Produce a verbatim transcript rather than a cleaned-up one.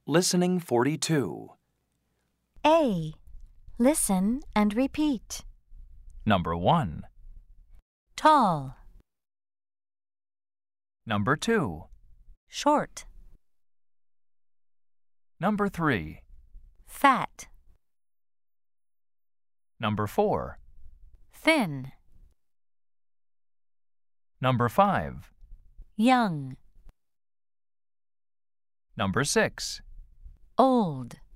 Listening forty-two. A. Listen and repeat. Number one. Tall, Number two. short, Number three. fat, Number four. thin, Number five. young, Number six. old.